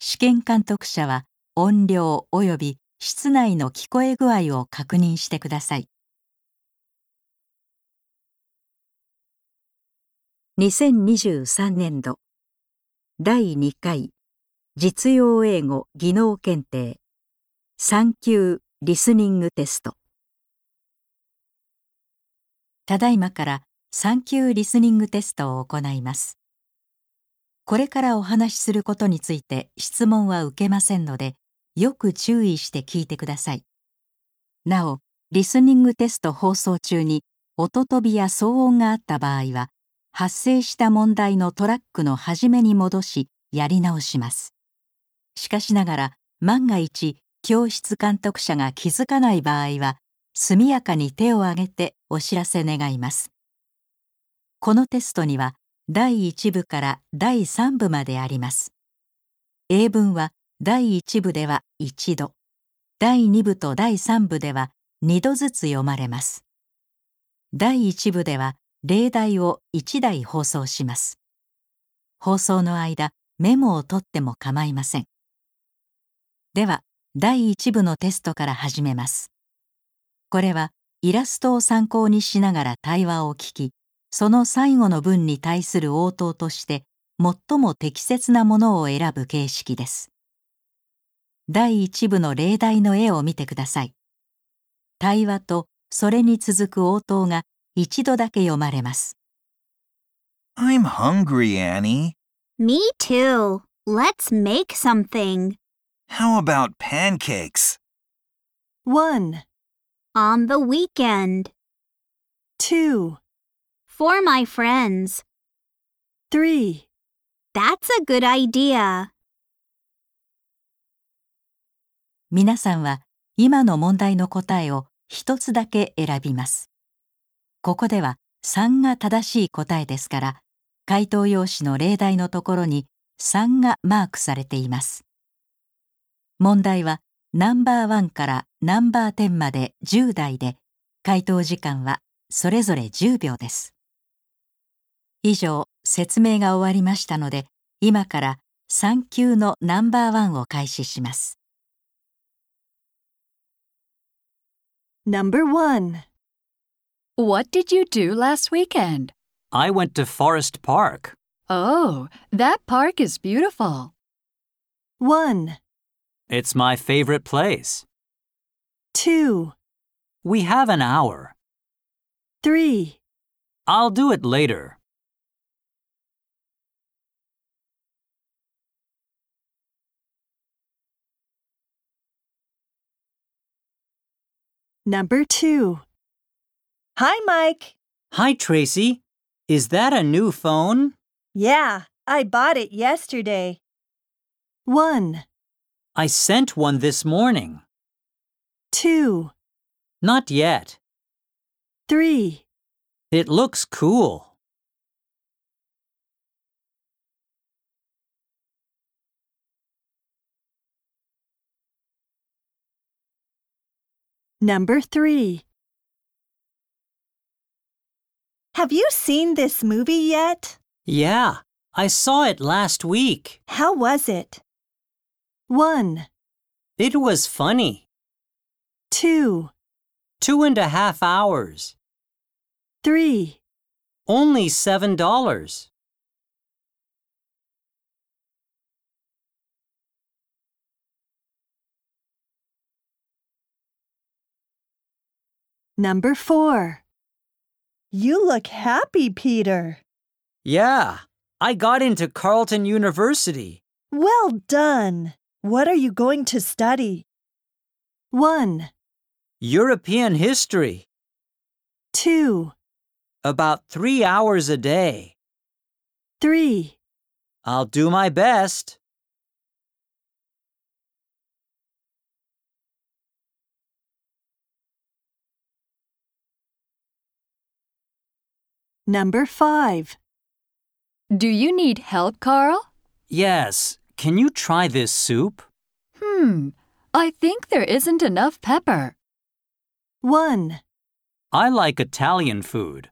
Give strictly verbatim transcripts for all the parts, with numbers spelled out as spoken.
試験監督者は音量及び室内の聞こえ具合を確認してください。にせんにじゅうさんねん度だいにかい実用英語技能検定さん級リスニングテスト。ただいまからさん級リスニングテストを行います。これからお話しすることについて質問は受けませんので、よく注意して聞いてください。なお、リスニングテスト放送中に音飛びや騒音があった場合は、発生した問題のトラックの始めに戻し、やり直します。しかしながら、万が一、教室監督者が気づかない場合は、速やかに手を挙げてお知らせ願います。このテストには、だいいち部からだいさん部まであります。英文はだいいち部ではいちど、だいに部とだいさん部ではにどずつ読まれます。だいいち部では例題をいちだい放送します。放送の間、メモを取っても構いません。では、だいいち部のテストから始めます。これはイラストを参考にしながら対話を聞き、その最後の文に対する応答として最も適切なものを選ぶ形式です。だいいち部の例題の絵を見てください。対話とそれに続く応答が一度だけ読まれます。 I'm hungry, Annie. Me too. Let's make something. How about pancakes? One, On the weekend. two, For my friends. three. That's a good idea. 皆さんは今の問題の答えを一つだけ選びます。ここではさんが正しい答えですから、回答用紙の例題のところにさんがマークされています。問題はナンバーワンからナンバーテンまでじゅう題で、回答時間はそれぞれじゅうびょうです。以上、説明が終わりましたので、今からさん級のナンバーワンを開始します。 Number one. What did you do last weekend? I went to Forest Park. Oh, that park is beautiful. One, It's my favorite place. two, We have an hour. three, I'll do it later. number two. Hi, Mike. Hi, Tracy. Is that a new phone? Yeah, I bought it yesterday. One, I sent one this morning. two, Not yet. three, It looks cool. number three. Have you seen this movie yet? Yeah, I saw it last week. How was it? One, It was funny. two, Two and a half hours. three, Only seven dollars. number four. You look happy, Peter. Yeah, I got into Carleton University. Well done. What are you going to study? One, European history. two, About three hours a day. three, I'll do my best. number five. Do you need help, Carl? Yes, can you try this soup? Hmm, I think there isn't enough pepper. One, I like Italian food.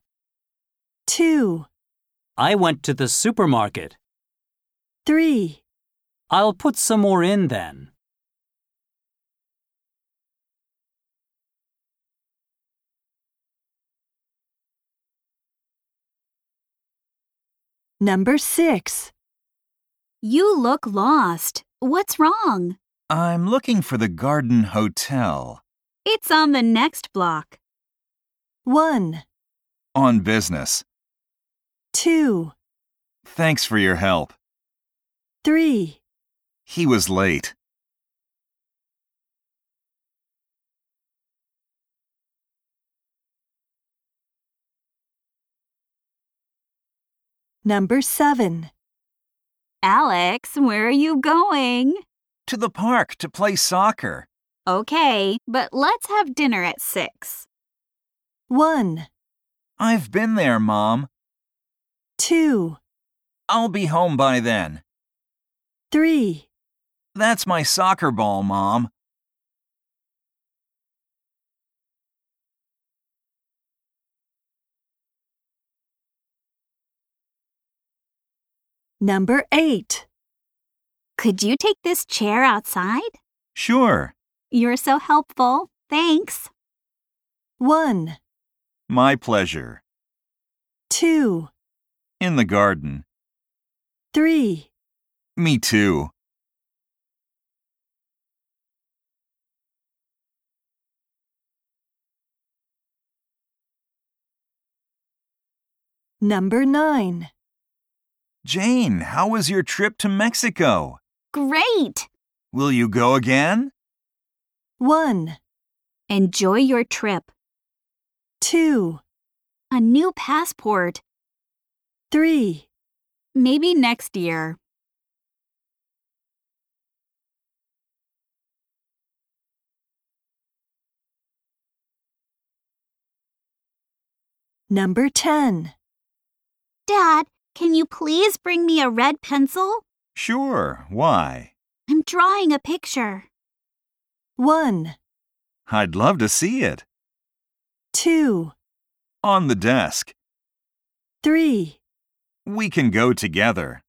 two, I went to the supermarket. three, I'll put some more in then. Number six. You look lost. What's wrong? I'm looking for the Garden Hotel. It's on the next block. One, On business. two, Thanks for your help. three, He was late. number seven, Alex, where are you going? To the park to play soccer. Okay, but let's have dinner at six. one, I've been there, Mom. two, I'll be home by then. three, That's my soccer ball, Mom. number eight, Could you take this chair outside? Sure. You're so helpful. Thanks. one, My pleasure. two, In the garden. three, Me too. number nine, Jane, how was your trip to Mexico? Great. Will you go again? one, Enjoy your trip. two, A new passport. three, Maybe next year. number ten, Dad, can you please bring me a red pencil? Sure. Why? I'm drawing a picture. one, I'd love to see it. two, On the desk. three, We can go together.